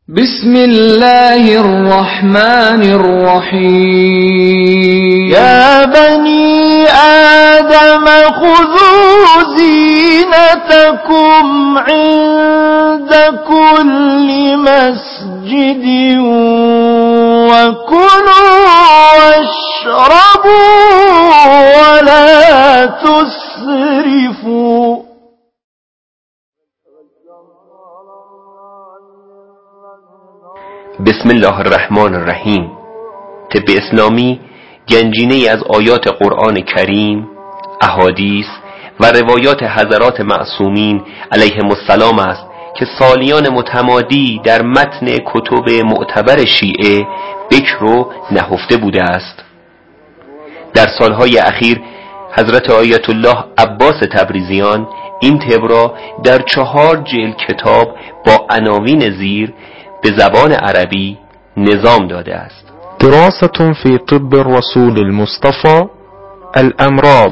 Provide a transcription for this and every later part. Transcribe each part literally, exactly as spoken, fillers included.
بسم الله الرحمن الرحيم يا بني آدم خذوا زينتكم عند كل مسجد وكلوا واشربوا ولا تسرفوا. بسم الله الرحمن الرحیم. طب اسلامی گنجینه‌ای از آیات قرآن کریم، احادیث و روایات حضرات معصومین علیهم السلام است که سالیان متمادی در متن کتب معتبر شیعه بکر و نهفته بوده است. در سالهای اخیر حضرت آیت الله عباس تبریزیان این طب را در چهار جلد کتاب با عناوین زیر به زبان عربی نظام داده است. دراسة في طب الرسول المصطفى الأمراض.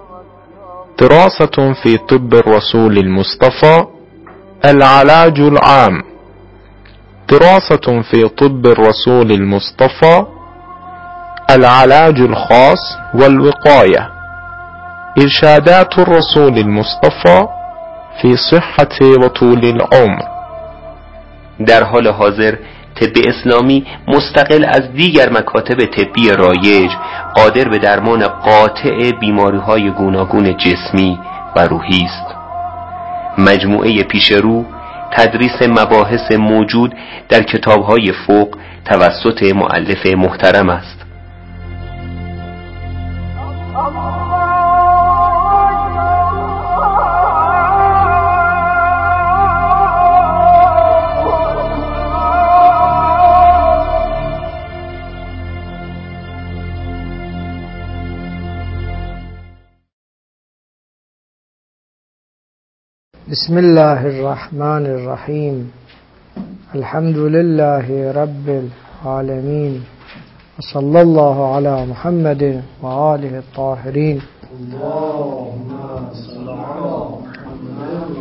دراسة في طب الرسول المصطفى العلاج العام. دراسة في طب الرسول المصطفى العلاج الخاص والوقاية. إرشادات الرسول المصطفى في صحة وطول العمر. در حال حاضر طب اسلامی مستقل از دیگر مکاتب طبی رایج قادر به درمان قاطع بیماری‌های گوناگون جسمی و روحی است. مجموعه پیشرو تدریس مباحث موجود در کتاب‌های فوق توسط مؤلف محترم است. بسم الله الرحمن الرحيم. الحمد لله رب العالمين وصلى الله على محمد وآله الطاهرين. اللهم صل على محمد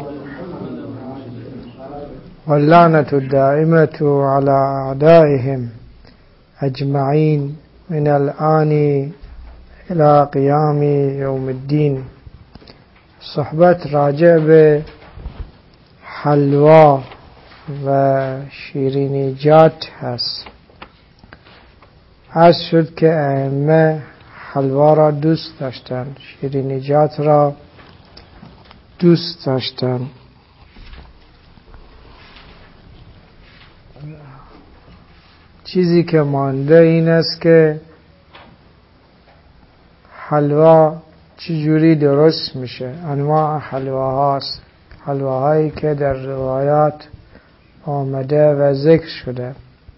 واللعنة الدائمة على أعدائهم أجمعين من الآن إلى قيام يوم الدين. صحبت راجع به حلوا و شیرینیجات هست. عرض شد که ائمه حلوا را دوست داشتند، شیرینیجات را دوست داشتند. چیزی که مانده این است که حلوا چجوری درست میشه. انواع حلواهاست، حلواهایی که در روایات آمده و ذکر شده.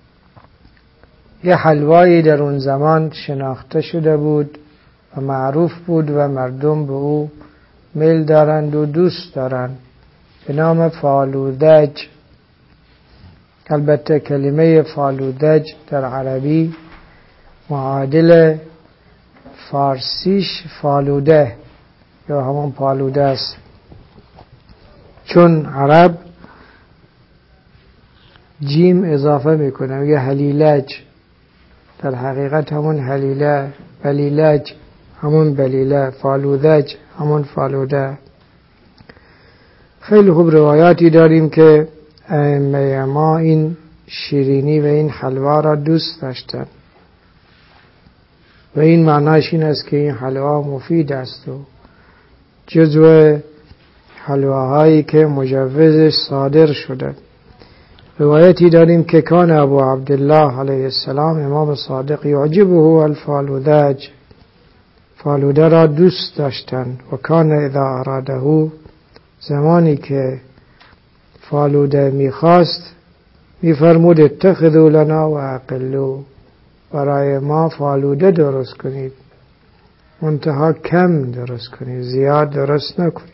یه حلوایی در اون زمان شناخته شده بود و معروف بود و مردم به او میل دارند و دوست دارند به نام فالودج. البته کلمه فالودج در عربی معادل فارسیش فالوده یا همون پالوده است، چون عرب جیم اضافه میکنه میگه هلیلج، در حقیقت همون هلیله، بلیلج همون بلیله، فالودج همون فالوده. خیلی خوب روایاتی داریم که ائمه ما این شیرینی و این حلوا را دوست داشتن و این معناش این است که این حلوا مفید است و جزو حلواهایی که مجوزش صادر شده. روایتی داریم که کان ابو عبدالله علیه السلام امام صادق یعجبه الفالودج، فالوده را دوست داشتند. و کان اذا اراده، زمانی که فالوده میخواست میفرمود اتخذوا لنا و اقلوا، برای ما فالوده درست کنید، منتها کم درست کنید، زیاد درست نکنید.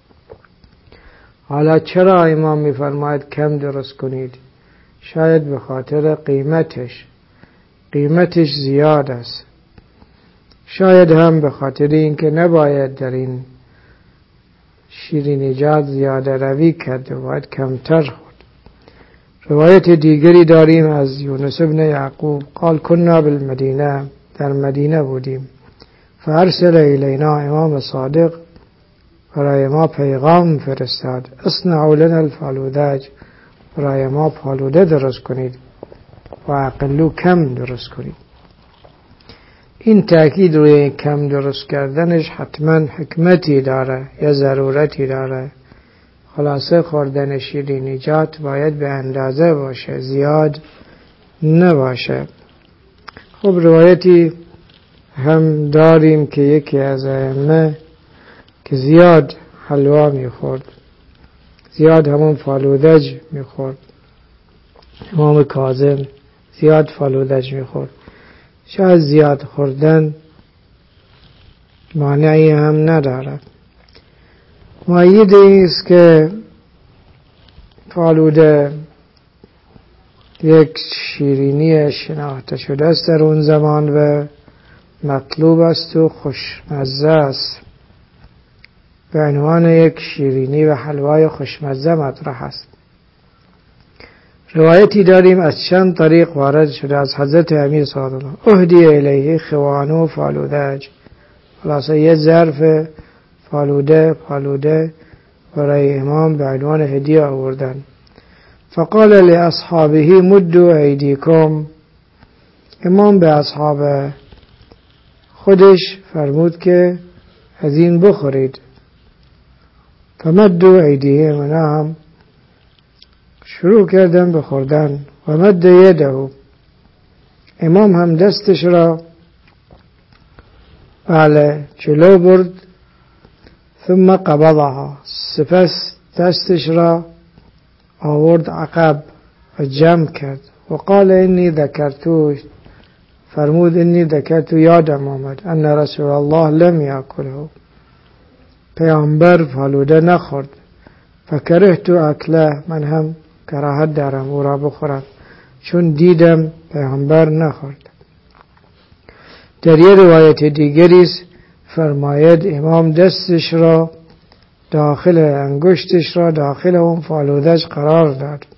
حالا چرا امام میفرماید کم درست کنید؟ شاید به خاطر قیمتش، قیمتش زیاد است. شاید هم به خاطر اینکه نباید در این شیرینیجات زیاده روی کرد و باید کمتر خورد. روایت دیگری داریم از یونس بن یعقوب قال کنا بالمدینه، در مدینه بودیم، فارسل الینا امام صادق، برای ما پیغام فرستاد، اصنعوا لنا الفالودج، برای ما فالوده درست کنید و اقلو کم درست کنید. این تأکید روی کم درست کردنش حتما حکمتی داره یا ضرورتی داره. خلاصه خوردن شیرینیجات باید به اندازه باشه، زیاد نباشه. خب روایتی هم داریم که یکی از ائمه که زیاد حلوا میخورد، زیاد همون فالودج میخورد، امام کاظم زیاد فالودج میخورد. شاید زیاد خوردن مانعی هم ندارد. مؤید است که فالوده یک شیرینی شناخته شده است در اون زمان و مطلوب است و خوشمزه است، به عنوان یک شیرینی و حلوای خوشمزه مطرح است. روایتی داریم از چند طریق وارد شده از حضرت امیر صادق اهدی الیه خوانو فالودج، خلاصه یه ظرف فالوده فالوده برای امام به عنوان هدیه آوردن. فقال لاصحابه مدوا ایدیکم، امام به اصحاب خودش فرمود که از این بخورید. فمدوا ایدیهم، اونا هم شروع کردن بخوردن. و مد یده، امام هم دستش را بله جلو برد. ثم قبضها، سپس دستش را آورد عقب و جمع کرد. و قال انی ذکرتو، فرمود انی ذکرتو، یادم آمد، ان رسول الله لم یاکله، پیامبر فالوده نخورد. فکرهت اکله، من هم کراهت دارم او را بخورم چون دیدم پیامبر نخورد. در یه روایت دیگری فرماید امام دستش را داخل انگشتش را داخل اون فالودهش قرار داد.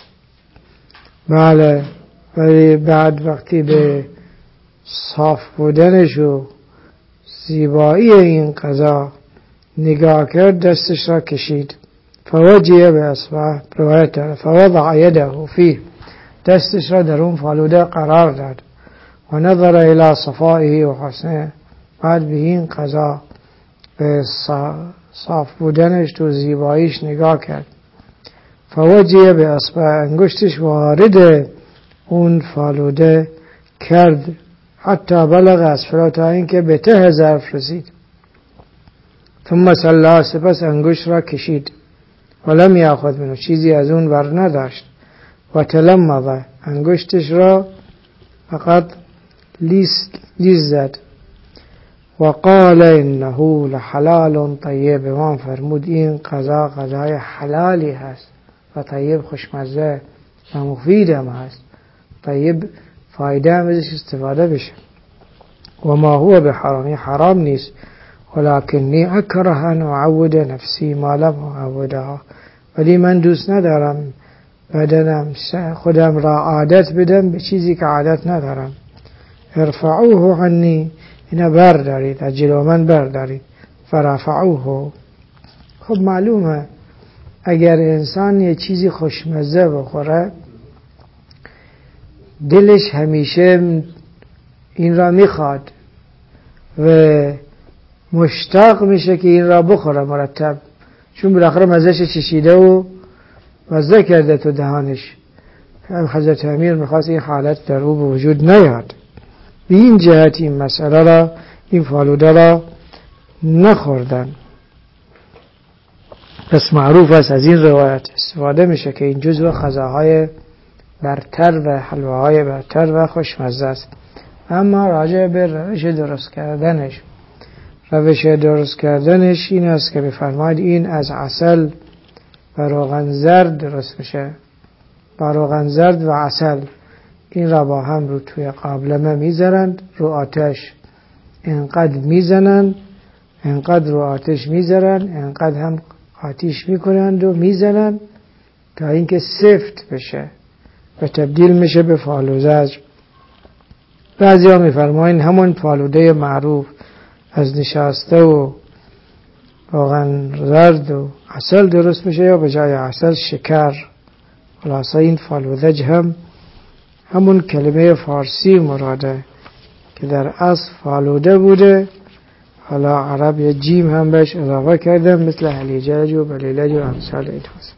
بله، ولی بعد وقتی به صاف بودنش و زیبایی این غذا نگاه کرد دستش را کشید. فوجیه به اصبع، روایت داره، فوضع یده فیه، دستش را در اون فالوده قرار داد. و نظر الى صفائه و حسنه، بعد به این غذا به صاف بودنش تو زیباییش نگاه کرد. فوجیه به اصبع، انگشتش وارد اون فالوده کرد حتی بلغ اسفل، تا اینکه به ته ظرف رسید. ثم صلی، سپس انگشت را کشید. ولم یاخذ منه، چیزی از اون ور نداشت. و تلمض، انگشتش را فقط لیس لیس زد. و قال انه لحلال طیب، امام فرمود این غذا غذای حلالی هست و طیب خوشمزه و مفید هم هست. طیب فایده هم ازش استفاده بشه. و ما هو به حرامی، حرام نیست. ولکنی اکره ان اعود نفسی ما لم اعودها، ولی من دوست ندارم بدنم خودم را عادت بدم به چیزی که عادت ندارم. ارفعوه عنی، اینا بردارید، از جلو من بردارید. فرفعوه. خب معلومه اگر انسان یه چیزی خوشمزه بخوره دلش همیشه این را میخواد و مشتاق میشه که این را بخوره مرتب، چون بالاخره مزهش چشیده و مزه کرده تو دهانش. حضرت امیر میخواست این حالت در او به وجود نیاد. به این جهت این مسئله را، این فالوده را نخوردن. پس معروف است از این روایت استفاده میشه که این جزو غذاهای برتر و حلواهای برتر و خوشمزه است. اما راجع به روش درست کردنش، روش درست کردنش این است که بفرماید این از عسل و روغن زرد درست میشه. با روغن زرد و عسل این را با هم رو توی قابلمه میذارند، رو آتش اینقدر میزنند، اینقدر رو آتش میذارند، اینقدر هم آتیش میکنند و میزنند تا اینکه سفت بشه. و تبدیل میشه به فالوزج. بعضی ها میفرماین همون فالوده معروف از نشاسته و روغن زرد و عسل درست میشه یا به جای عسل شکر. خلاصه این فالوزج هم همون کلمه فارسی مراده که در اصل فالوده بوده، حالا عرب یه جیم هم بهش اضافه کردن مثل هلیجج و بلیلج و امثال این هست.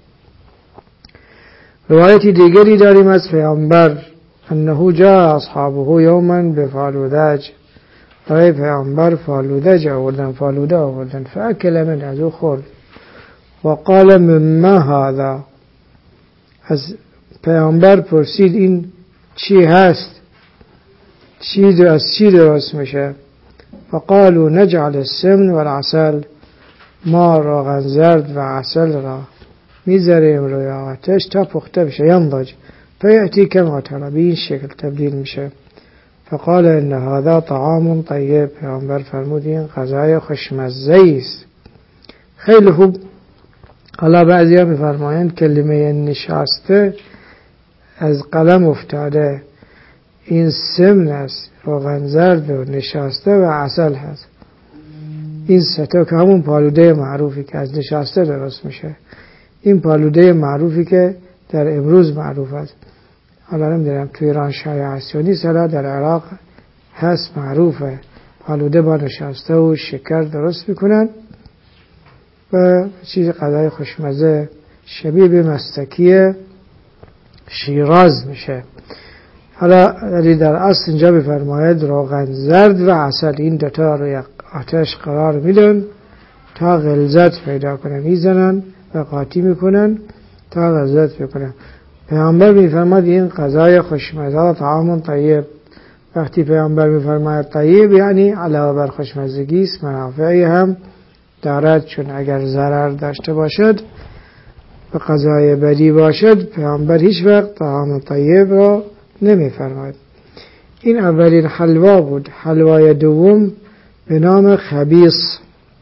روایتی دیگری داریم از پیامبر انه جاء اصحابه یوما بفالودج، برای پیامبر فالودج آوردن، فالوده آوردن، فاکل من از او خورد و قال مما هذا، از پیامبر پرسید این چی هست، چی از چی درست میشه؟ فقالوا نجعل السمن والعسل، ما روغن زرد و عسل را میذاریم روی آتش تا پخته بشه، ینضج فیأتی کما ترى، به این شکل تبدیل میشه. فقال ان هذا طعام طیب، پیامبر فرمود این غذای خوشمزه است. خیلی خوب. حالا بعضی ها میفرمایند کلمه نشاسته از قلم افتاده، این سمن است، روغن زرد و نشاسته و عسل هست. این سه تا که همون پالوده معروفی که از نشاسته درست میشه، این پالوده معروفی که در امروز معروف است. حالا نمیدونم تو ایران شایع است یا نیست، در عراق هست، معروفه. پالوده با نشاسته و شکر درست میکنن و چیز غذای خوشمزه شبیه به مستکی شیراز میشه. حالا علی در اصل اینجا بفرماید روغن زرد و عسل، این دوتا رو یک آتش قرار میدن تا غلظت پیدا کنن، میزنن و قاطی میکنن تا غلظت بکنن. پیامبر میفرماید این غذای خوشمزه، طعام طیب. وقتی پیامبر میفرماید طیب یعنی علاوه بر خوشمزگی است منافعی هم دارد، چون اگر ضرر داشته باشد و غذای بدی باشد پیامبر هیچ وقت طعام طیب را نمیفرماید. این اولین حلوا بود. حلوای دوم به نام خبیث.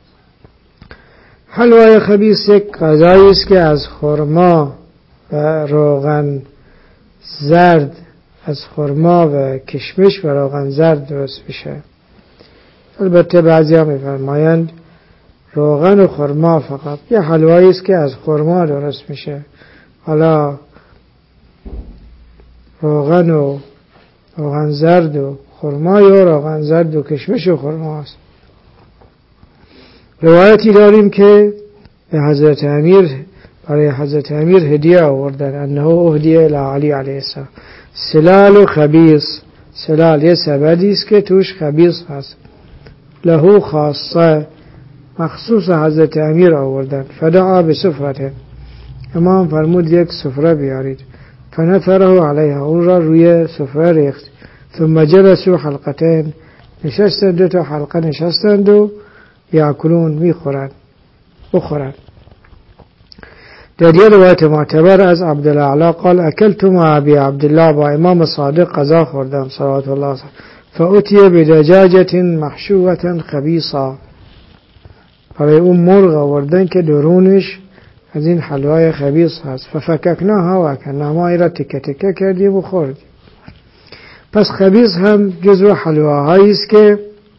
حلوای خبیث یک غذایی است که از خرما و روغن زرد، از خرما و کشمش و روغن زرد درست میشه. البته بعضی ها میفرمایند روغن و خرما فقط. یه حلوایی است که از خرما درست میشه. حالا روغن و روغن زرد و خرما یا روغن زرد و کشمش و خرما است. روایتی داریم که به حضرت امیر، برای حضرت امیر هدیه آوردن، انه اهدیه الی علی علیه السلام سلال و خبیث. سلال یه سبدی است که توش خبیث هست، له خاصه، مخصوص حضرت امیر آوردن. فدعا به سفرته، امام فرمود یک سفره بیارید. فنثره علیها، اون را روی سفره ریخت. ثم جلسوا حلقتين، نشستند دو تا حلقه نشستند و یاکلون، میخورند بخورند. در یه روایت معتبر از عبدالله قال اکلت مع ابی عبدالله، با امام صادق غذا خوردم صلوات الله علیه، فأتی بدجاجة محشوة خبیثا، برای اون مرغ آوردن که درونش از این حلوای خبیث هست. ففککناها و اکلنا، ما ایرا تکه تکه کردیم و خوردیم. پس خبیث هم جزو حلواهایی است که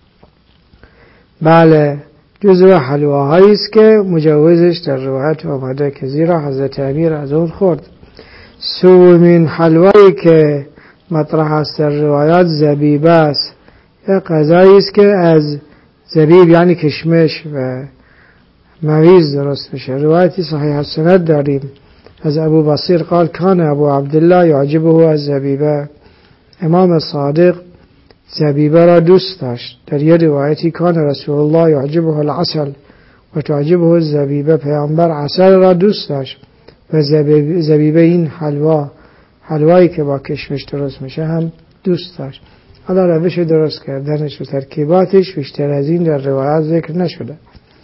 بله جزو حلواهایی است که مجوزش در روایت آمده که زیرا حضرت امیر از اون خورد. سومین حلوایی که مطرح است در روایات زبیبه است. یک غذایی است که از زبیب یعنی کشمش و مویز درست میشه. روایتی صحیح السند داریم از ابو بصیر قال کان ابو عبدالله یعجبه از زبیبه، امام صادق زبیبه را دوست داشت. در یه روایتی کان رسول الله یعجبه العسل و تعجبه الزبیبه، پیامبر عسل را دوست داشت و زبیبه این حلوا، حلوایی که با کشمش درست میشه هم دوست داشت. حالا روش درست کردنش و ترکیباتش بیشتر از این در روایات ذکر نشده.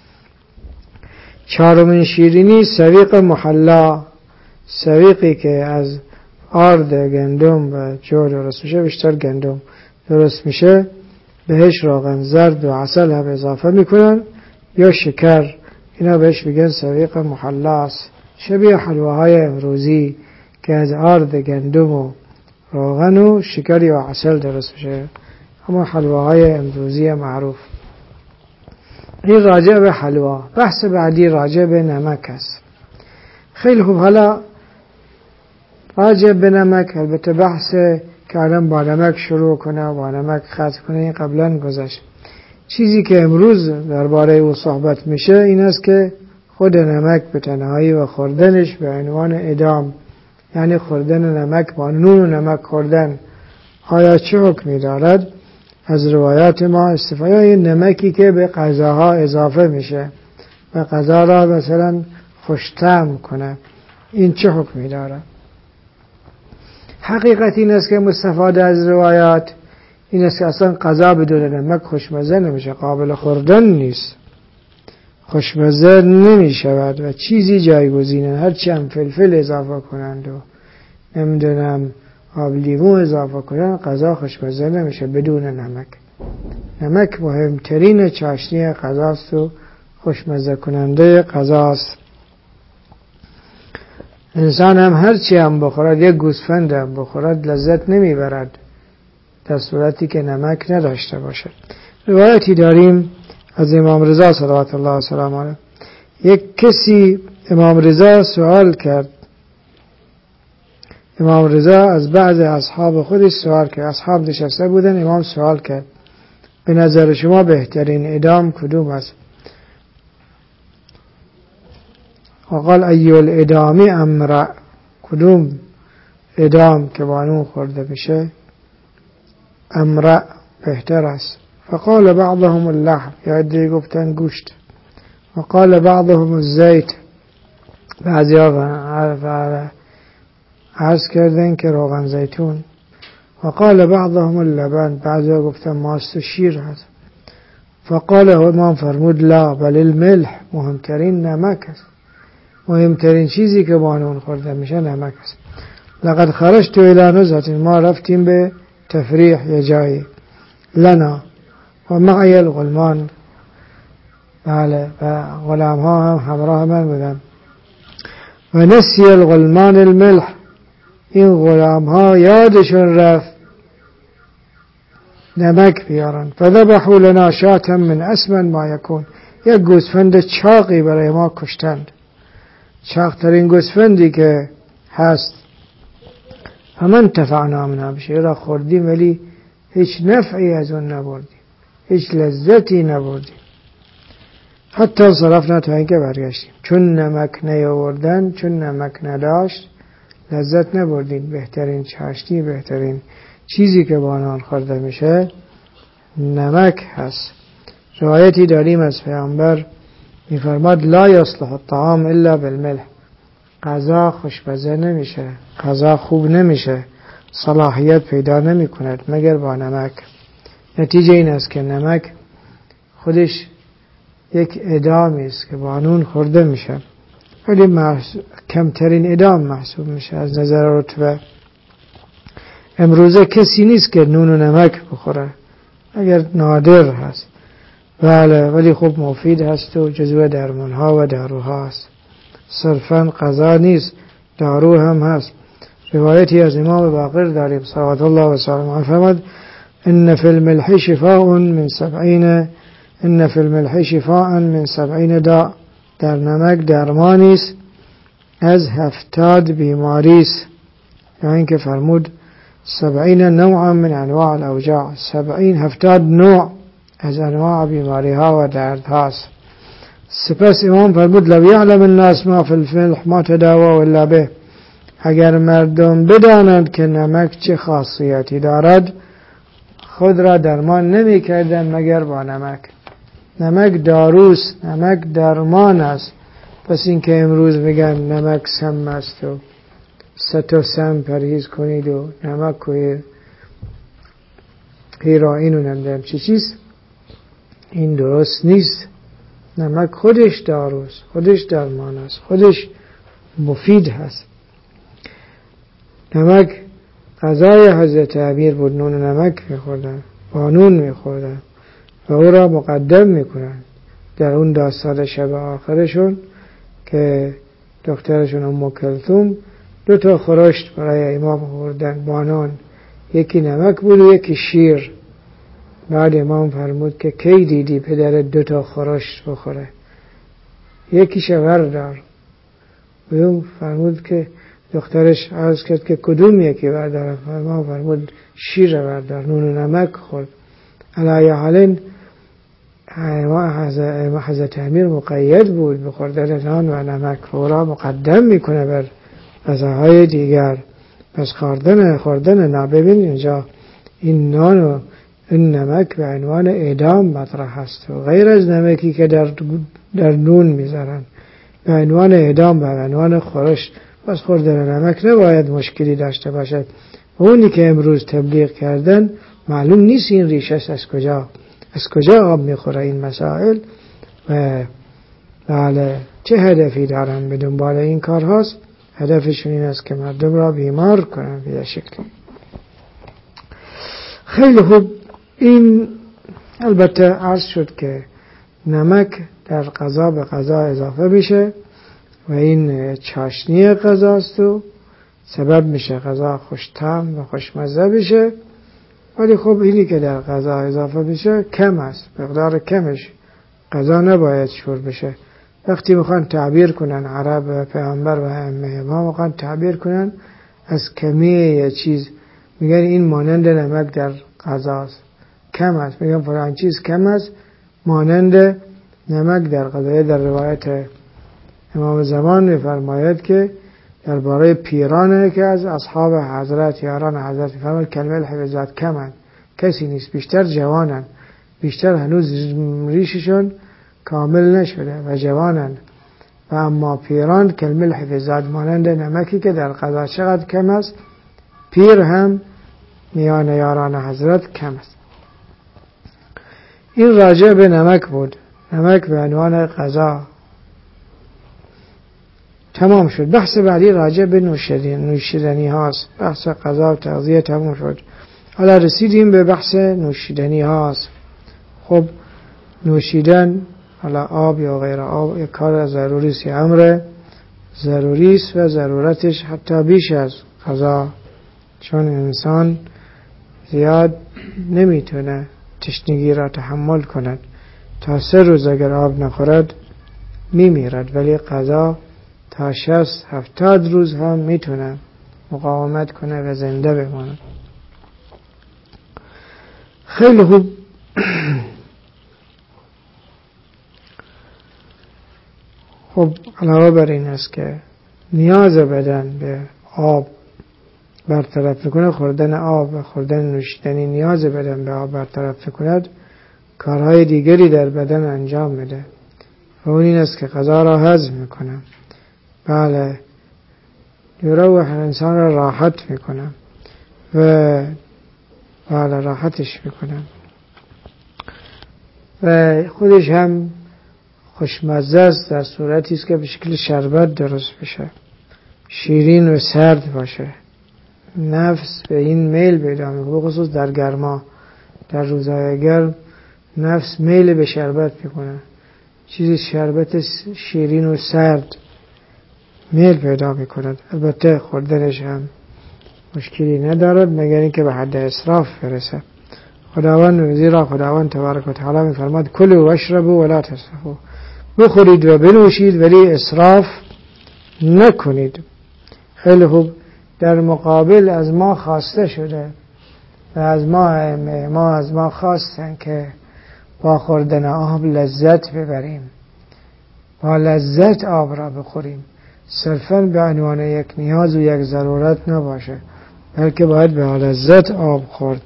چهارمین شیرینی سویق محلا، سویقی که از آرد گندم و جو درست میشه، بیشتر گندم درست میشه، بهش روغن زرد و عسل هم اضافه میکنن یا شکر، اینا بهش میگن سویق محلا است. شبیه حلواهای امروزی که از آرد گندم و روغن و شکر و عسل درست بشه، اما حلواهای امروزی معروف. این راجع به حلوا. بحث بعدی راجع به نمک است. خیلی خوب، حالا راجع به نمک، البته بحث که الان با نمک شروع کنه و با نمک ختم کنه این قبلا گذشت. چیزی که امروز درباره او صحبت میشه این است که خود نمک به تنهایی و خوردنش به عنوان ادام، یعنی خوردن نمک با نون و نمک خوردن، آیا چه حکمی دارد؟ از روایات ما استفاده این نمکی که به غذاها اضافه میشه و غذا را مثلا خوش‌طعم کنه، این چه حکمی دارد؟ حقیقت این است که مستفاده از روایات این است که اصلا غذا بدون نمک خوشمزه نمیشه، قابل خوردن نیست، خوشمزه نمیشود و چیزی جایگزینه. هرچی هم فلفل اضافه کنند و نمیدونم آب لیمو اضافه کنند، غذا خوشمزه نمیشه بدون نمک. نمک مهمترین چاشنی غذاست و خوشمزه کننده غذاست. انسان هم هرچی هم بخورد، یک گوسفند هم بخورد، لذت نمیبرد در صورتی که نمک نداشته باشد. روایتی داریم از امام رضا صلوات الله و سلام علیه. یک کسی امام رضا سوال کرد، امام رضا از بعض اصحاب خودش سوال کرد، اصحاب نشسته بودن، امام سوال کرد به نظر شما بهترین ادام کدوم است؟ وقال ایو الادامی امرأ، کدوم ادام که با نون خورده میشه امرأ بهتر است. فقال بعضهم اللحم، یا دیگه گفتن گوشت. وقال بعضهم الزیت، بعضی ها عرض کردن که روغن زیتون. وقال بعضهم اللبن، بعضی ها گفتن ماست و شیر هست. فقال امام فرمود لا بل الملح، مهمترین نمک است، مهمترین چیزی که با نون خورده میشه نمک است. لقد خرجت الى نزهة، ما رفتیم به تفریح یه جایی، لنا و معی الغلمان، بله، و غلام ها هم همراه من بودن. و نسی الغلمان الملح، این غلام ها یادشون رفت نمک بیارن. فذبحوا لنا شاة من اسمن ما یکون، یک گوسفند چاقی برای ما کشتند، چاقترین گوسفندی که هست. فمن تفعنا منها بشه، را خوردیم ولی هیچ نفعی از اون نبردیم، هیچ لذتی نبردیم. حتی صرفنا، تا اینکه برگشتیم، چون نمک نیاوردن، چون نمک نداشت لذت نبردیم. بهترین چاشنی، بهترین چیزی که با نان خورده میشه نمک هست. روایتی داریم از پیامبر میفرماد لا یصلح الطعام الا بالملح، غذا خوشمزه نمیشه، غذا خوب نمیشه، صلاحیت پیدا نمی کند مگر با نمک. نتیجه این است که نمک خودش یک ادامی است که با نون خورده میشه، ولی محسوب کمترین ادام محسوب میشه از نظر رتبه. امروزه کسی نیست که نون و نمک بخوره، اگر نادر هست، بله، ولی خب مفید هست و جزو درمان ها و داروها هست. صرفا غذا نیست، دارو هم هست. روایتی از امام باقر داریم صلوات الله و سلامه علیه فرمود ان فی الملح شفاء من سبعین ان فی الملح شفاء من سبعین داء، در نمک درمانی است از هفتاد بیماری است. یا اینکه فرمود سبعین نوعا من انواع الاوجاع، سبعین هفتاد نوع از انواع بیماری ها و درد هاست. سپس امام فرمود لو یعلم الناس ما فی الملح ما تداووا الا به، اگر مردم بدانند که نمک چه خاصیتی دارد خود را درمان نمی کردن مگر با نمک. نمک داروست، نمک درمان است. پس این که امروز میگن نمک سم است و ست و سم پرهیز کنید و نمک و هیروئین و نمیدونم چی چیز، این درست نیست. نمک خودش داروست، خودش درمان است، خودش مفید هست. نمک غذای حضرت امیر بود، نون و نمک میخوردن، با نون میخوردن و او را مقدم میکنن. در اون داستان شب آخرشون که دخترشون ام کلثوم دو تا خورشت برای امام آوردن بانان، یکی نمک بود و یکی شیر. بعد امام فرمود که کی دیدی پدرت دو تا خورشت بخوره؟ یکیش بردار. و اون فرمود که دخترش عرض کرد که کدوم یکی بردارم؟ امام فرمود شیر بردار. نون و نمک خورد. علی حالین حضرت امیر مقید بود به خوردن نان و نمک، رو را مقدم میکنه بر غذاهای دیگر. پس خوردن خوردن نه. ببین اینجا این نان و این نمک به عنوان اعدام مطرح هست و غیر از نمکی که در در نون میذارن به عنوان اعدام، به عنوان خورش. پس خوردن نمک نباید مشکلی داشته باشد. اونی که امروز تبلیغ کردن معلوم نیست این ریشش از کجا از کجا آب میخوره این مسائل و بله چه هدفی دارن به دنبال این کار هاست. هدفشون این است که مردم را بیمار کنن به شکلی. خیلی خوب. این البته عرض شد که نمک در غذا به غذا اضافه میشه و این چاشنی غذاست و سبب میشه غذا خوش‌طعم و خوشمزه بشه. ولی خب اینی که در غذا اضافه میشه کم است، مقدار کمش. غذا نباید شور بشه. وقتی میخوان تعبیر کنن عرب و پیامبر و ائمه ما میخوان تعبیر کنن از کمیه یه چیز، میگن این مانند نمک در غذاست، کم است. میگن فلان چیز کم است مانند نمک در غذا. در روایت امام زمان میفرماید که درباره پیرانه که از اصحاب حضرت یاران حضرت میفرماید کلمه الحفظات کمن، کسی نیست، بیشتر جوانن، بیشتر هنوز ریششون کامل نشده و جوانن. و اما پیران کلمه الحفظات مانند نمکی که در غذا چقدر کم است، پیر هم میان یاران حضرت کم است. این راجع به نمک بود. نمک به عنوان غذا تمام شد. بحث بعدی راجع به نوشیدنی نوشیدنی هاست. بحث غذا و تغذیه تمام شد. حالا رسیدیم به بحث نوشیدنی هاست. خب نوشیدن، حالا آب یا غیر آب، یک کار ضروری است، امر ضروری است و ضرورتش حتی بیش از غذا، چون انسان زیاد نمیتونه تشنگی را تحمل کند. تا سه روز اگر آب نخورد میمیرد، ولی غذا تا شصت هفتاد روز هم میتونه مقاومت کنه و زنده بمانه. خیلی خوب. خب علاوه بر این است که نیاز بدن به آب برطرف میکنه، خوردن آب و خوردن نوشیدنی نیاز بدن به آب برطرف میکند، کارهای دیگری در بدن انجام میده و اون این است که غذا را هضم میکنه. بله، یروح انسان را راحت میکنه و بله راحتش میکنه و خودش هم خوشمزه است در صورتی است که به شکل شربت درست بشه، شیرین و سرد باشه. نفس به این میل پیدا میکنه، بخصوص در گرما، در روزهای گرم نفس میل به شربت میکنه، چیزی شربت شیرین و سرد میل پیدا میکند. البته خوردنش هم مشکلی ندارد مگر اینکه به حد اسراف برسه. خداوند زیرا خداوند تبارک و تعالی میفرماد کلوا واشربوا ولا تسرفوا، بخورید و بنوشید ولی اسراف نکنید. خیلی خوب. در مقابل از ما خواسته شده و از ما ما از ما خواستن که با خوردن آب لذت ببریم، با لذت آب را بخوریم، صرفاً به عنوان یک نیاز و یک ضرورت نباشه، بلکه باید به لذت آب خورد.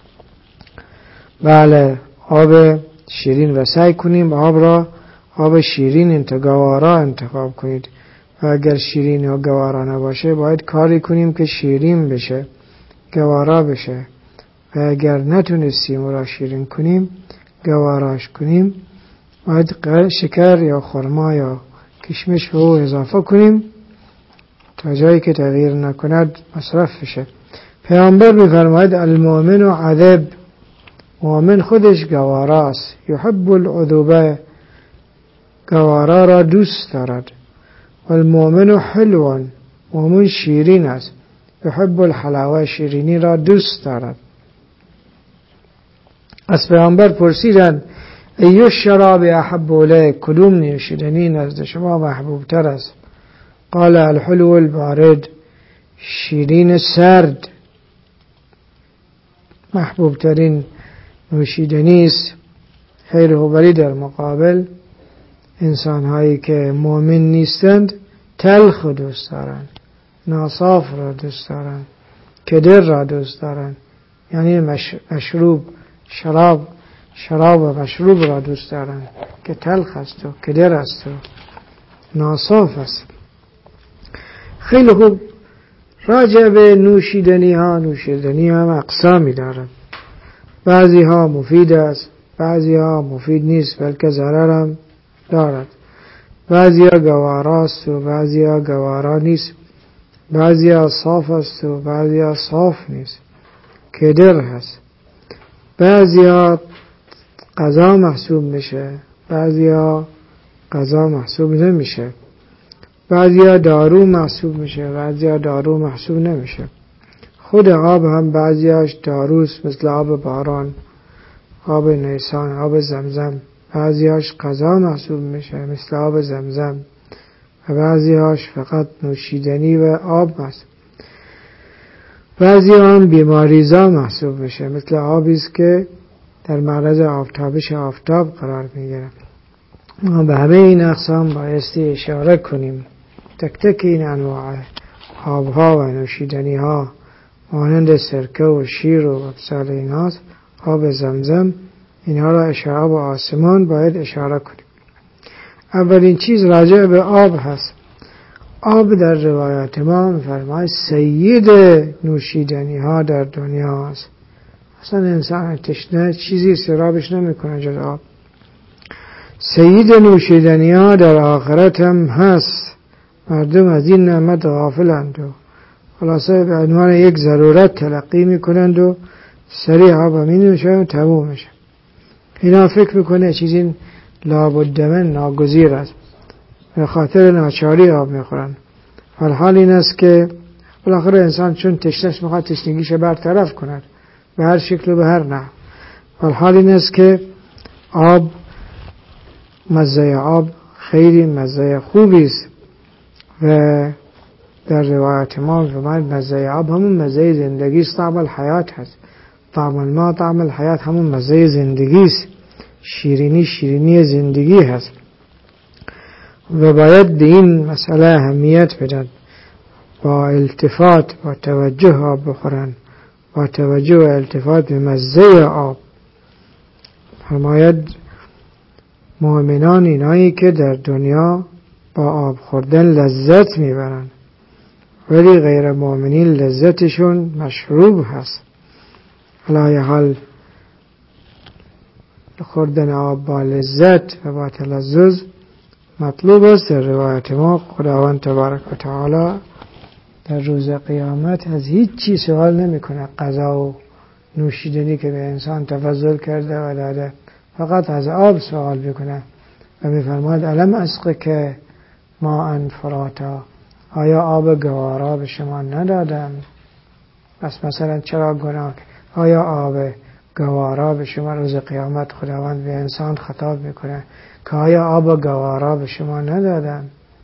بله، آب شیرین و سعی کنیم آب را آب شیرین انتگوارا انتخاب کنید و اگر شیرین و گوارا نباشه باید کاری کنیم که شیرین بشه، گوارا بشه، و اگر نتونستیم او را شیرین کنیم گواراش کنیم باید شکر یا خرما یا کشمش به او اضافه کنیم تا جایی که تغییر نکند مصرف بشه. پیامبر می‌فرماید المؤمن عذب، مؤمن خودش گواراست، یحب العذوبه، گوارا را دوست دارد، والمؤمن حلو، مؤمن شیرین است، یحب الحلاوه، شیرینی را دوست دارد. از پیامبر پرسیدند ای الشراب احب الیک، کدوم نوشیدنی نزد شما محبوب تر است؟ قال الحلو البارد، شیرین سرد محبوب ترین نوشیدنی است. خیر و ولی در مقابل انسان هایی که مؤمن نیستند تلخ دوست دارند، ناصاف را دوست دارند، کدر را دوست دارند، یعنی مشروب شراب شراب و مشروب را دوست دارند که تلخ است و کدر است و ناصاف است. خیلی خوب. راجع به نوشیدنی ها، نوشیدنی هم اقسامی دارد. بعضی ها مفید است، بعضی ها مفید نیست بلکه ضرر هم دارد. بعضی ها گواراست و بعضی ها گوارا نیست. بعضی ها صاف است و بعضی ها صاف نیست، کدر هست. بعضی ها غذا محسوب میشه، بعضی ها غذا محسوب نمیشه. بعضی ها دارو محسوب میشه، بعضی ها دارو محسوب نمیشه. خود آب هم بعضی هاش داروست، مثل آب باران، آب نیسان، آب زمزم. بعضی هاش غذا محسوب میشه مثل آب زمزم و بعضی هاش فقط نوشیدنی و آب محسوب. بعضی ها هم بیماریزا محسوب میشه، مثل آبیست که در معرض آفتابش آفتاب قرار میگیره. ما به همه این اقسام بایستی اشاره کنیم. تک تک این انواع آبها و نوشیدنی ها مانند سرکه و شیر و امثال ایناست، آب زمزم، اینها را اشاره آب آسمان باید اشاره کنیم. اولین چیز راجع به آب هست. آب در روایات ما می‌فرماید سید نوشیدنی ها در دنیا هست. اصلا انسان تشنه چیزی سرابش نمیکنه جز آب. سید نوشیدنی ها در آخرت هم هست. مردم از این نعمت غافلند و خلاصه به عنوان یک ضرورت تلقی میکنند و سریع آب می نوشند و تموم میشه. اینا فکر میکنه چیزی لابدمن ناگزیر است، به خاطر ناچاری آب میخورن. حال این است که بالاخره انسان چون تشنه‌اش میخواد تشنگیش برطرف کند به هر شکل و به هر نحو. حال این است که آب، مزه آب خیلی مزه خوبی است و در روایت ما فرمود مزه آب همون مزه زندگی است، طعم الحیات هست. طعم الماء طعم الحیات، همون مزه زندگی است، شیرینی شیرینی زندگی هست و باید به این مسئله اهمیت بدن. با التفات با توجه آب بخورن، با توجه و التفات به مزه آب. فرماید مؤمنان اینایی که در دنیا با آب خوردن لذت میبرن، ولی غیر مؤمنین لذتشون مشروب هست. علای حال خوردن آب با لذت و با تلذذ مطلوب است. در روایت ما خداوند تبارک و تعالی در روز قیامت از هیچ چیز سوال نمی کنه، غذا و نوشیدنی که به انسان تفضل کرده و داده، فقط از آب سوال میکنه و میفرماید الم اسقک که ما ان فراتا، آیا آب گوارا به شما ندادم؟ پس مثلا چرا گناه؟ آیا آب گوارا به شما؟ روز قیامت خداوند به انسان خطاب میکنه که آیا آب گوارا به شما ندادم؟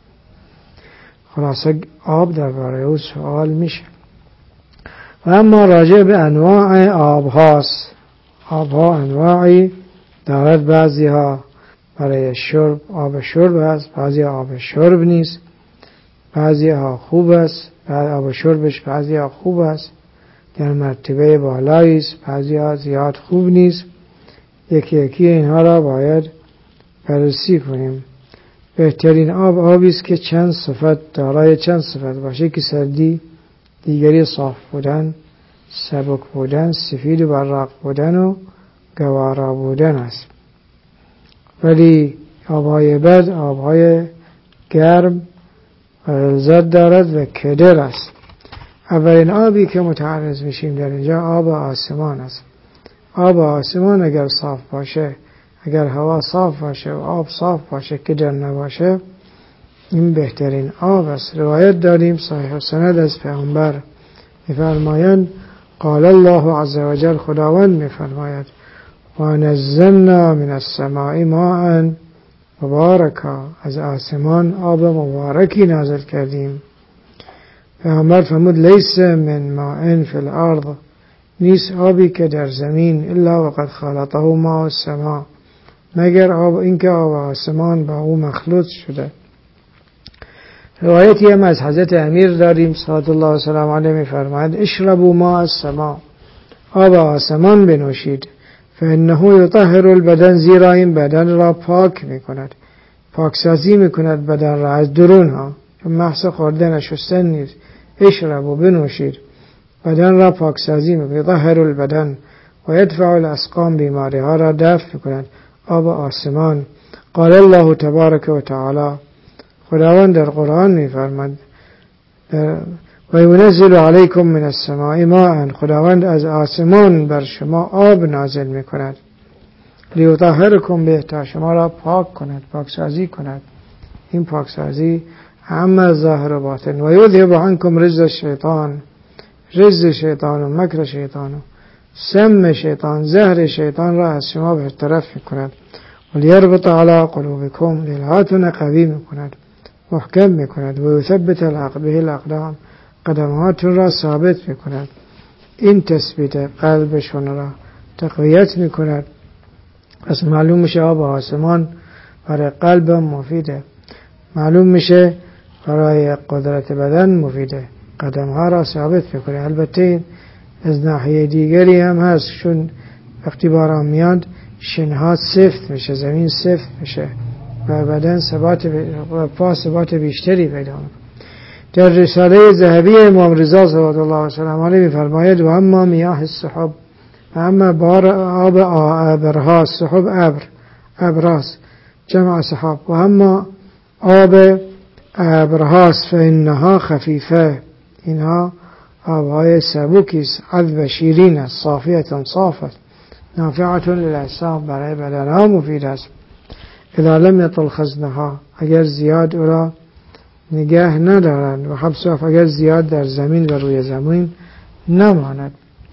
خلاصه آب درباره او سوال میشه. و اما راجع به انواع آب هاست. آب ها انواعی دارد، بعضی ها برای شرب آب شرب است، بعضی ها آب شرب نیست، بعضی ها خوب است، بعضی آب شربش بعضی ها خوب است، در مرتبه بالایی است، بعضی ها زیاد خوب نیست. یکی یکی اینها را باید بررسی کنیم. بهترین آب آبی است که چند صفت دارای چند صفت باشه، که سردی، دیگری صاف بودن، سبک بودن، سفید و براق بودن و گوارا بودن است. ولی آبهای بد آبهای گرم و غلظت دارد و کدر است. اولین آبی که متعرض میشیم در اینجا آب آسمان است. آب آسمان اگر صاف باشه، اگر هوا صاف باشه و آب صاف باشه، کدر نباشه، این بهترین آب است. روایت داریم صحیح سند از پیامبر میفرمایند قال الله عز وجل، خداوند میفرماید و نزلنا من السماء ماء مبارکا، از آسمان آب مبارکی نازل کردیم. پیامبر فرمود لیس من ماء فی الارض، نیست آبی که در زمین الا وقد خلطه ماء السماء، مگر آب اینکه آب آسمان با او مخلوط شده. روایتی هم از حضرت امیر داریم صلی الله علیه و سلم علیه میفرماید اشربوا ماء السماء، آب آسمان بنوشید، فانه یطهر البدن، زیرا این بدن را پاک میکند، پاکسازی میکند بدن را از درون ها، چون محض خوردن شستن نیست. اشربوا بنوشید، بدن را پاکسازی میکند، یطهر البدن و یدفع الاسقام، بیماری ها را دفع میکند. آب آسمان. قال الله تبارک و تعالی، خداوند در قرآن میفرماید و ینزل علیکم من السماء ماء، خداوند از آسمان بر شما آب نازل میکند، لیطهرکم به، تا شما را پاک کند، پاکسازی کند. این پاکسازی همه ظاهر و باطن. و یذهب عنکم رجز الشیطان، رجز شیطان و مکر شیطان و سم شیطان، زهر شیطان را از شما برطرف میکند. ولیربط علی قلوبکم، دلهاتون قوی میکند، محکم میکند. و یثبت به الاقدام، قدمهاتون را ثابت میکند. این تثبیت قلبشون را تقویت میکند. پس معلوم میشه آب آسمان برای قلب مفیده، معلوم میشه برای قدرت بدن مفیده، قدمها را ثابت میکنه. البته از ناحیه دیگری هم هست، چون وقتی باران میاد شنها سفت میشه، زمین سفت میشه و بدن ثبات و پا ثبات بیشتری پیدا میکنه. در رساله ذهبی امام رضا صلوات الله علیه و آله میفرماید و اما میاه السحب، و اما بار آب ابرها، سحب ابر، ابراس جمع سحاب، و اما آب ابرهاست فانها خفیفه، اینها آبهای سبوکیست، عذب شیرین است، صافیت صافت، نافعت للاعصاب، برای بدنها مفید است. اذا لم یطل خزنها، اگر زیاد او را نگه ندارند، و حبسها، اگر زیاد در زمین و روی زمین نماند.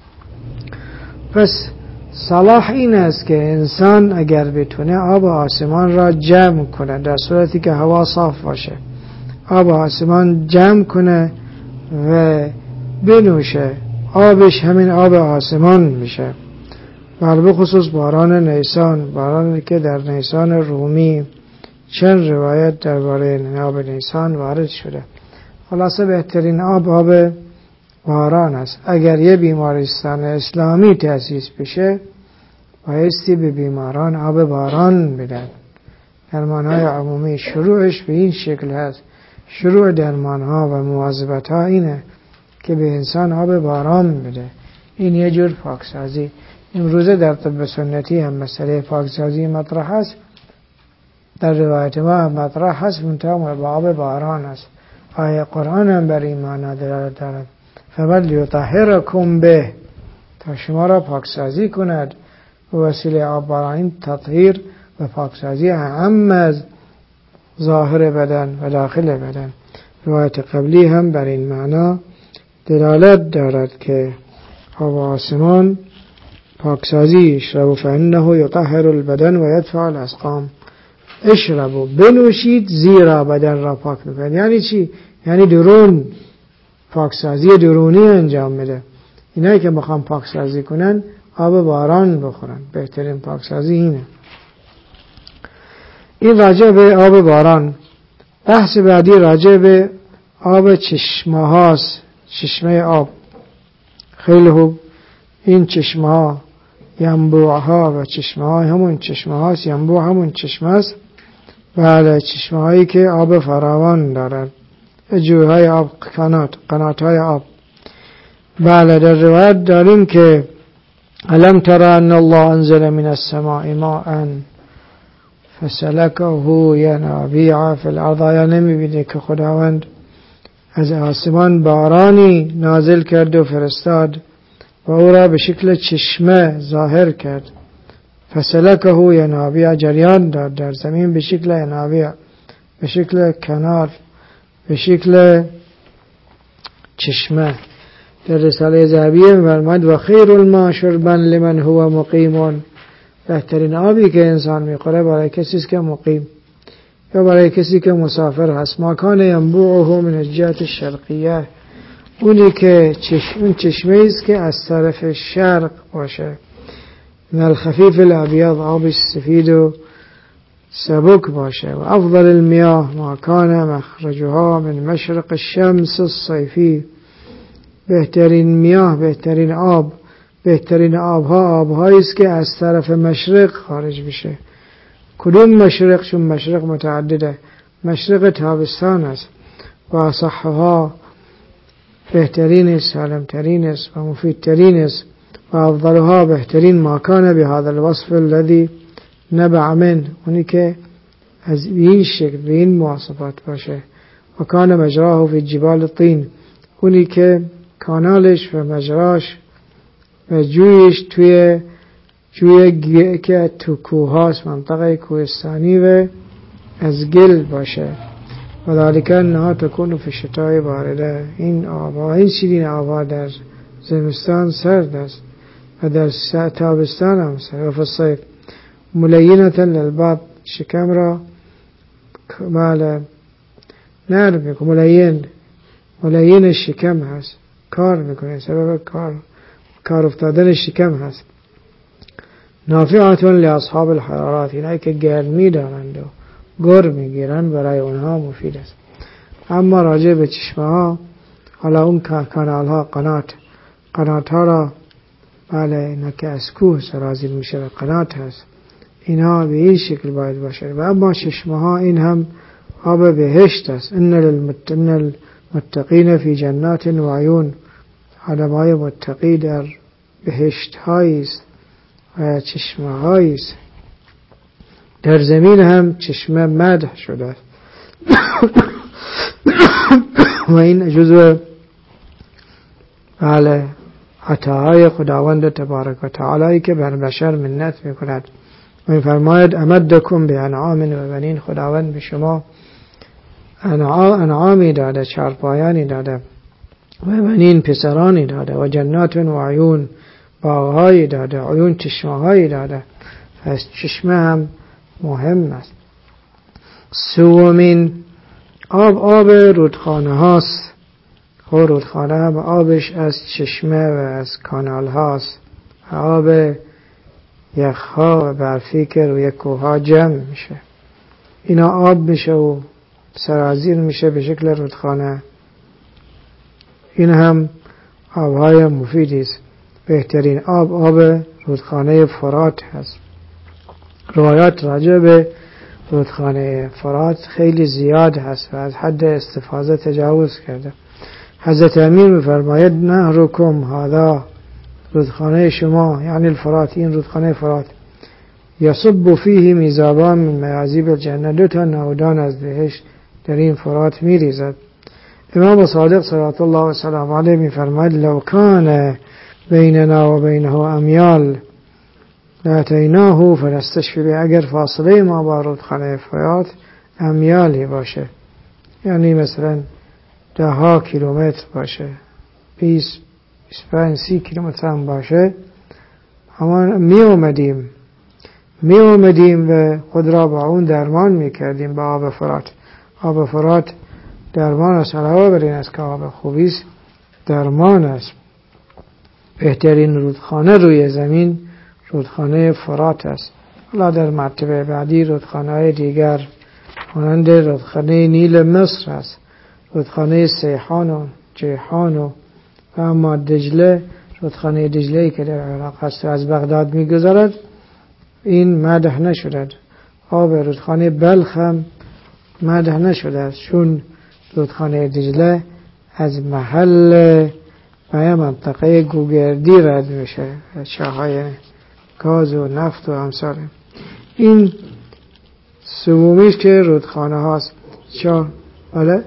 پس صلاح این است که انسان اگر بتونه آب آسمان را جمع کنه، در صورتی که هوا صاف باشه، آب آسمان جمع کنه و بنوشه، آبش همین آب آسمان میشه. بر بخصوص باران نیسان، بارانی که در نیسان رومی چند روایت درباره آب نیسان وارد شده. خلاصه بهترین آب آب باران است. اگر یه بیمارستان اسلامی تأسیس بشه بایستی به بیماران آب باران بدن. درمانهای عمومی شروعش به این شکل هست. شروع درمانها و مواظبتها اینه که به انسان آب باران بده. این یه جور پاکسازی. امروزه در طب سنتی هم مسئله پاکسازی مطرح هست، در روایت ما هم مطرح هست، منتها با آب باران است. آیه قرآن هم بر این معنا دلالت دارد. فمن یطهرکم به، تا شما را پاکسازی کند به وسیله آب باران. این تطهیر و پاکسازی هم از ظاهر بدن و داخل بدن. روایت قبلی هم بر این معنا دلالت دارد که آب آسمان پاکسازی. اشربوا فانه یطهر البدن و یدفع الاسقام. اشربوا، بنوشید، زیرا بدن را پاک می‌کند. یعنی چی؟ یعنی درون، پاکسازی درونی انجام میده. اینایی که بخوام پاکسازی کنن آب باران بخورن. بهترین پاکسازی اینه. این راجع به آب باران. بحث بعدی راجع به آب چشمه هاست. چشمه آب خیلی خوب. این چشمه ها ینبوع ها و چشمه ها همون چشمه هاست. ینبوع همون چشمه هاست. بله، چشمه هایی که آب فراوان دارد، جویهای آب، قنات قنات های آب. بله، در روایت داریم که الم تر ان الله انزل من السماء ماء فسلكه ینابیع فی الارض. یا نمیبینه که خداوند از آسمان بارانی نازل کرد و فرستاد و او را به شکل چشمه ظاهر کرد. فسلكه ینابیع، جریان داد در زمین به شکل ینابیع، به شکل کانال، به شکل چشمه. در رساله ذهبیه می‌فرماید و خیر الماء شربا لمن هو مقیم، بهترین آبی که انسان میخوره برای کسی است که مقیم یا برای کسی که مسافر هست. ما کان ینبوعه من الجهة الشرقیه، اونی که چشم اون چشمه است که از طرف شرق باشه. من الخفیف الابیض، آبش سفید و سبک باشه. و افضل المياه ما کان مخرجها من مشرق الشمس الصیفی، بهترین میاه، بهترین آب، بهترین آبها آبهایی است که از طرف مشرق خارج بشه. کدوم مشرق؟ چون مشرق متعدده. مشرق تابستان است و اصحها، بهترین است، سالمترین است و مفیدترین است. و افضلها، بهترین ما کان بهذا الوصف الذي نبع من، اونی که از این شکل به این مواصفات باشه. و کان مجراه فی جبال الطین، اونی که کانالش و مجراش و جویش توی جوی که تو کوهاست، منطقه کوهستانی و از گل باشه. و ذالک انها تکون فی الشتاء بارده، این آبها، این شیرین آبها در زمستان سرد است و در تابستان هم سرد. و فی الصیف ملینة للباب، شکم را بله نرم میکنه. ملین ملین شکم هست، کار میکنه، سبب کار کار افتادن شکم هست. نافعاتون لاصحاب الحرارات، اینایی که گرمی دارند و گر میگیرن برای اونها مفید است. اما راجع به چشمه ها، حالا اون کانال ها، قنات قنات ها را بله اینا که از کوه سرازیر میشه و قنات هست، اینا به این شکل باید باشه. و اما چشمه ها این هم آب بهشت است. ان للمتقین فی جنات و عیون، آدمای متقی در بهشت هایی است و چشمه هایی است. در زمین هم چشمه مدح شده و این جزء بله عطاهای خداوند تبارک و تعالی که بر بشر منت میکند. و میفرماید امدکم به انعام و بنین، خداوند به شما انعامی داده، چارپایانی داده و بنین، پسرانی داده، و جنات و عیون، باغهایی داده، عیون چشمه‌هایی داده. از چشمه هم مهم است. سومین آب آب رودخانه هاست. خب رودخانه هم آبش از چشمه و از کانال هاست. آب یخها و برفی که روی کوها جمع میشه، اینا آب میشه و سرازیر میشه به شکل رودخانه. این هم آبهای مفیدی است. بهترین آب آب رودخانه فرات هست. روایات راجع به رودخانه فرات خیلی زیاد هست و از حد استفاده تجاوز کرده. حضرت امیر میفرماید نهرکم هذا، رودخانه شما یعنی الفرات، این رودخانه فرات، یصب فیه میزابان من میازیب الجنه، دو تا نودان از بهشت در این فرات میریزد. امام صادق صلوات الله و سلام علیه میفرماید لو کان بیننا و بینه امیال لاتیناه فنستشفی به، اگر فاصله ما با رودخانه فرات امیالی باشه، یعنی مثلا ده ها کیلومتر باشه، بیست بیست و پنج سی کیلومتر هم باشه، اما می اومدیم می اومدیم و خود را با اون درمان می کردیم با آب فرات. آب فرات درمان است، علاوه بر این است که آب خوبی است، درمان است. بهترین رودخانه روی زمین رودخانه فرات است. حالا در مرتبه بعدی رودخانه‌های دیگر مانند رودخانه نیل مصر است، رودخانه سیحان و جیحان و اما دجله، رودخانه دجله‌ای که در عراق هست از بغداد می‌گذرد، این مدح نشده. آب رودخانه بلخ هم مدح نشده چون رودخانه دجله از محل و منطقه گوگردی رد میشه، چاهای گاز و نفت و امثال. این سومیش که رودخانه هاست. چا بله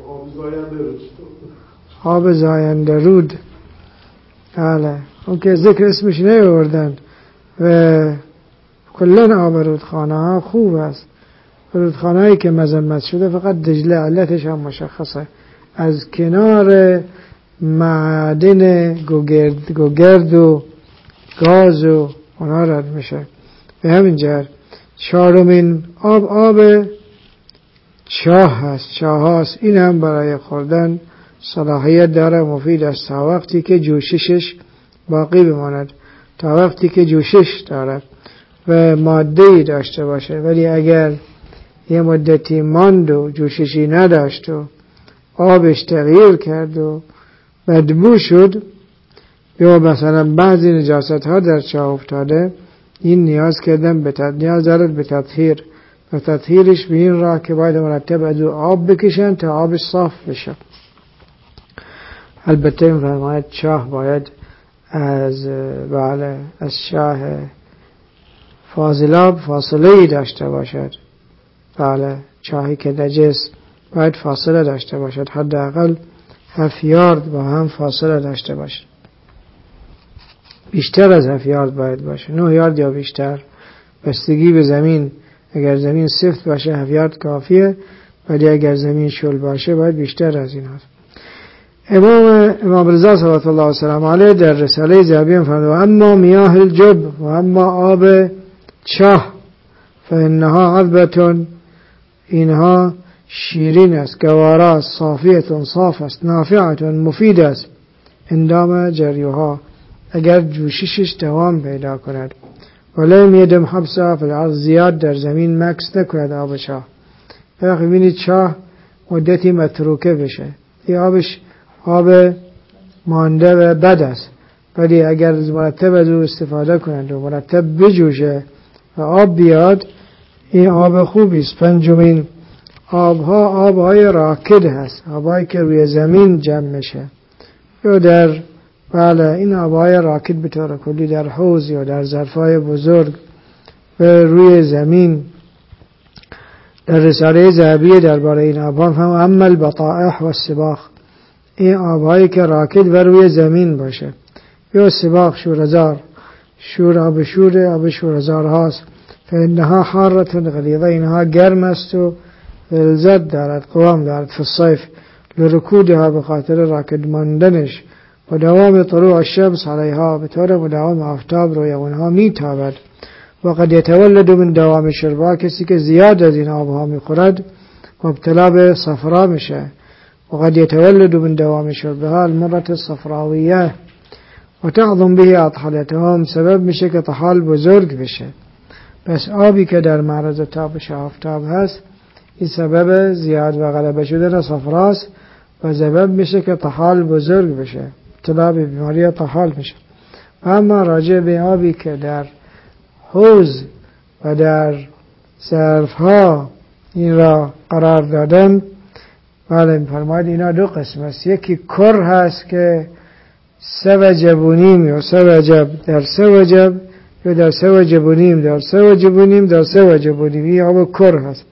آب زاینده رود، بله اون که ذکر اسمش نیاوردن و کلن آب رودخانه ها خوب است رودخانه‌ای که مذمت شده فقط دجله، علتش هم مشخصه، از کنار معدن گوگرد, گوگرد و گاز و اونا رد میشه. به همین جهت چهارمین آب آب چاه هست، چاه هست. این هم برای خوردن صلاحیت داره، مفید است تا وقتی که جوششش باقی بماند، تا وقتی که جوشش داره و ماده‌ای داشته باشه. ولی اگر یه مدتی ماند و جوششی نداشت و آبش تغییر کرد و بدبو شد، یا مثلا بعضی نجاست ها در چاه افتاده، این نیاز کردن به تطهیر، نیاز دارد به تطهیر. و تطهیرش به این راه که باید مرتب از آب بکشن تا آبش صاف بشه. البته این فرماید چاه باید از بله از چاه فاضلاب فاصله ای داشته باشد. بله چاهی که نجس باید فاصله داشته باشد، حداقل هفت یارد با هم فاصله داشته باشد. بیشتر از هفت یارد باید باشه، نه یارد یا بیشتر، بستگی به زمین. اگر زمین سفت باشه هفت یارد کافیه، ولی اگر زمین شل باشه باید بیشتر از این هست. امام امام رضا صلوات الله وسلم علیه در رساله ذهبی فرمود: اما میاه الجب و اما آب چاه فانها عذبتون، اینها شیرین است، گوارا است، صافیتون صاف است، نافعتون مفید است، اندام جریوها، اگر جوششش دوام پیدا کند. ولیم یدم حبسا فی الارض، زیاد در زمین مکس نکند آب چاه. وقتی بینید چاه مدتی متروکه بشه، این آبش آب مانده و بد است، ولی اگر مرتب از او استفاده کنند و مرتب بجوشه و آب بیاد، این آب خوبی است. پنجمین آبها آبهای راکد هست، آبهایی که روی زمین جمع میشه، یا در بله این آبهای راکد به طور کلی در حوض یا در ظرفای بزرگ و روی زمین. در رساله ذهبی درباره این آبها هم اما البطائح و السباخ، این آبهایی که راکد و روی زمین باشه، یا سباخ شورزار، شور آب شور آب شورزار هاست. فانها حارة غلیظه، اینها گرم است و لذت دارد، قوام دارد. فی الصیف لرکودها، به خاطر راکد ماندنش، و دوام طلوع الشمس علیها، به طور مداوم آفتاب روی اونها میتابد. و قد یتولد من دوام شربها، کسی که زیاد از این آبها میخورد مبتلا به صفرا میشه. و قد یتولد من دوام شربها المرة الصفراویه و تعظم به اطحالتهم، سبب میشه که طحال بزرگ بشه. پس آبی که در معرض تابش آفتاب هست، این سبب زیاد و غلبه شدن صفراست و سبب میشه که طحال بزرگ بشه، ابتلا به بیماری طحال میشه. اما راجع به آبی که در حوض و در ظرف ها این را قرار دادن، بله می‌فرماید اینا دو قسم است. یکی کر هست که سه وجب و نیم یا سه وجب در سه وجب، یا در سه وجب و نیم در سه وجب و نیم در سه وجب و نیم، این آب کر هست.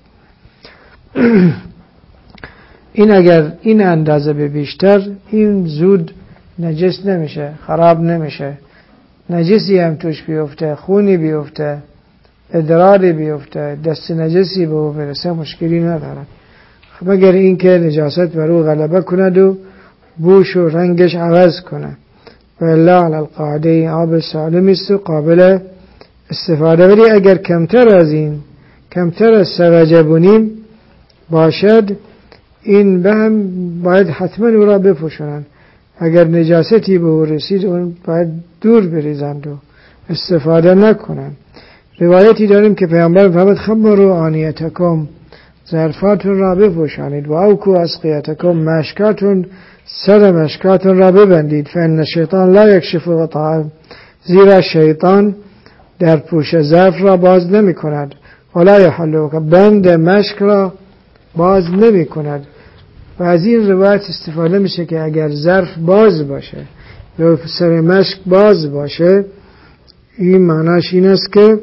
این اگر این اندازه به بیشتر، این زود نجس نمیشه، خراب نمیشه. نجسی هم توش بیفته، خونی بیفته، ادراری بیفته، دست نجسی به او برسه، مشکلی نداره، مگر این که نجاست بر او غلبه کند و بوش و رنگش عوض کنه. و الا علی القاعده این آب سالمی است و قابل استفاده. ولی اگر کمتر از این، کمتر از سه وجب و نیم باشد، این به هم باید حتما او را بپوشونند. اگر نجاستی به او رسید، اون باید دور بریزند و استفاده نکنند. روایتی داریم که پیامبر فرمود: خمروا آنیتکم، ظرفاتون را بپوشانید، و اوکو اسقیتکم، مشکاتون سر مشکاتون را ببندید. فان شیطان لا یکشف غطاء، زیرا شیطان در پوش ظرف را باز نمی کند. ولا یحلو، بند مشک را باز نمی کند. و از این روایت استفاده میشه که اگر ظرف باز باشه یا سر مشک باز باشه، این معناش این است که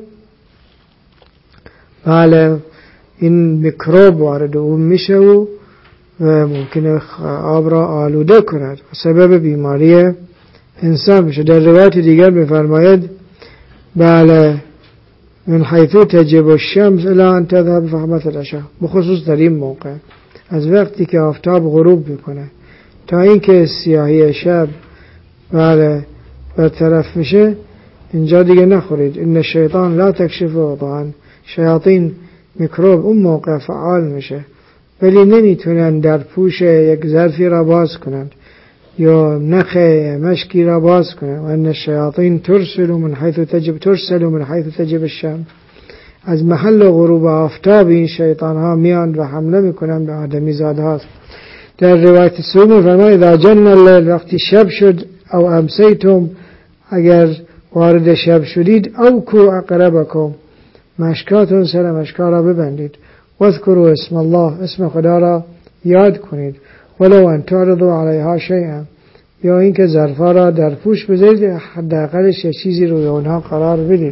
بله این میکروب وارد اون میشه و ممکنه آب را آلوده کند و سبب بیماری انسان میشه. در روایت دیگر میفرماید بله من حیث تجب الشمس الى ان تذهب فحمت العشاء، بخصوص در این موقع از وقتی که آفتاب غروب میکنه تا اینکه سیاهی شب بله برطرف میشه، اینجا دیگه نخورید. ان الشیطان لا تکشف وضعا، شیاطین میکروب اون موقع فعال میشه ولی نمیتونن در پوش یک ظرفی را باز کنند یا نخ مشکی را باز کنند. و ان الشیاطین ترسل من حیث تجب ترسل من حیث تجب الشمس، از محل غروب آفتاب این شیطان ها میان و حمله میکنن به آدمی زادها. در روایت سوم فرماید اذا جن اللیل، وقتی شب شد، او امسیتم، اگر وارد شب شدید، او کو اقربکم، مشکاتون سر مشکا را ببندید، واذکروا اسم الله، اسم خدا را یاد کنید، ولو ان تعرضوا علیها شیئا، یا اینکه ظرفا را در پوش بذارید، حداقلش یک چیزی روی اونها قرار بدید.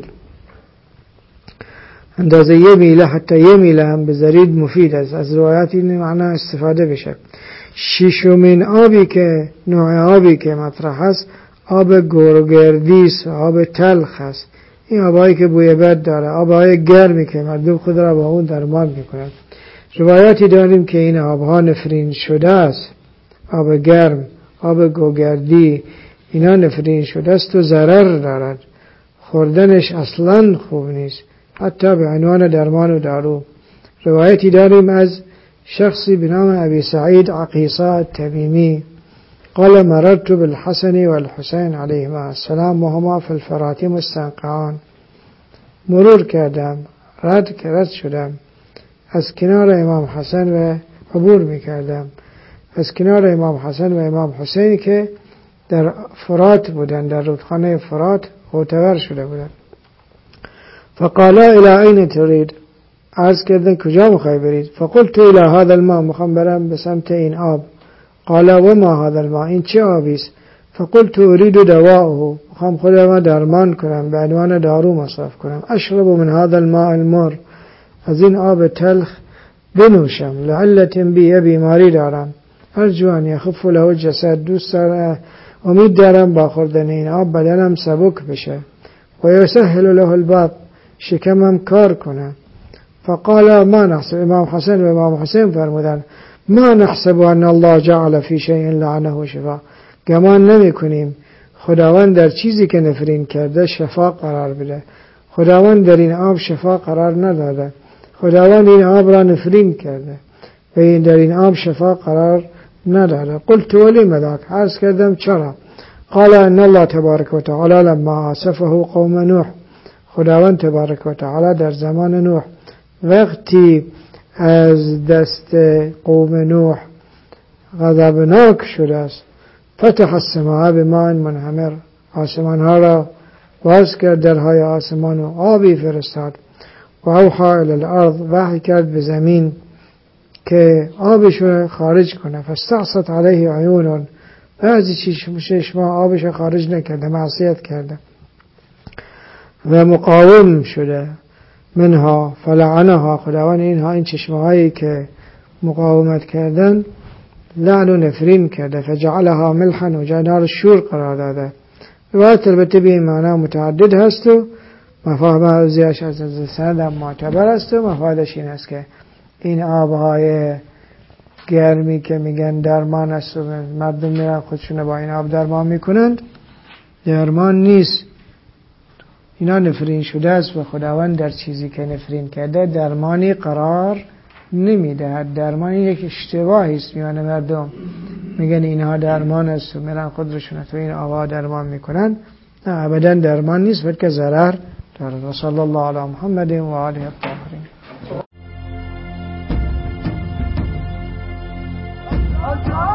اندازه یه میله، حتی یه میله هم بذارید مفید است. از روایت این معنی استفاده بشه. ششمین آبی که نوع آبی که مطرح است آب گورگردی است، آب تلخ است. این آبایی که بوی بد داره، آبهای گرمی که مردم خود را با اون درمان میکنند. روایاتی داریم که این آبها نفرین شده است، آب گرم، آب گوگردی، اینا نفرین شده است و ضرر دارد، خوردنش اصلا خوب نیست، حتی به عنوان درمان و دارو. روایتی داریم از شخصی به نام ابی سعید عقیصه التمیمی قال مررت بالحسن والحسین علیهما السلام وهما فی الفرات مستنقعان، مرور کردم، رد رد شدم از کنار امام حسن و عبور میکردم از کنار امام حسن و امام حسین که در فرات بودن، در رودخانه فرات معتبر شده بودن. فقالا الى این ترید، عرض کردن کجا میخوای برید؟ فقلت الى هذا الماء، میخوام برم به سمت این آب. قال و ما هذا الماء، این چه آبی است؟ فقلت اريد دواءه، میخوام خودم درمان کنم، به عنوان دارو مصرف کنم. اشرب من هذا الماء المر، از این آب تلخ بنوشم. لعلت بی، بیماری دارم. ارجو ان یخف له جسد، دوست دارم، امید دارم با خوردن این آب بدنم سبک بشه. و یسهل له الباب، شکمم کار کنه. فقال ما نحسب، امام حسن و امام حسین فرمودن ما نحسب ان الله جعل فی شیء لعنه و شفا، گمان نمی کنیم خداوند در چیزی که نفرین کرده شفا قرار بده. خداوند در این آب شفا قرار نداده، خداوند این آب را نفرین کرده و این در این آب شفا قرار نداده. قلت ولی مذاک، عرض کردم چرا؟ قال ان الله تبارک و تعالی لما آسفه قوم نوح، خداوند تبارک و تعالی در زمان نوح وقتی از دست قوم نوح غضبناک شده است، فتح السماء بماء منهمر، آسمان ها را باز کرد، درهای آسمان و آبی فرستاد. و اوحی الی الارض، وحی کرد به زمین که آبش رو خارج کنه. فاستعصت علیه عیون، بعضی چشما آبش رو خارج نکرده، معصیت کرده و مقاوم شده. منها فلعنها، خداوند اینها این چشمهایی که مقاومت کردن لعن و نفرین کرده. فجعلها ملحا، و جعلها رو شور قرار داده. روایت البته به این معنی متعدد هست و مفاهیم عرضیش از سند هم معتبر است و مفادش این است که این آبهای گرمی که میگن درمان است و مردم میرن خودشون با این آب درمان میکنند، درمان نیست. اینا نفرین شده است و خداوند در چیزی که نفرین کرده درمانی قرار نمیدهد. درمان یک اشتباهی است میان مردم، میگن اینها درمان است و میرن خودشون تو این آبها درمان میکنن. نه، ابدا درمان نیست، بلکه ضرر دارد. و صلی الله علی محمد و آله الطاهرین.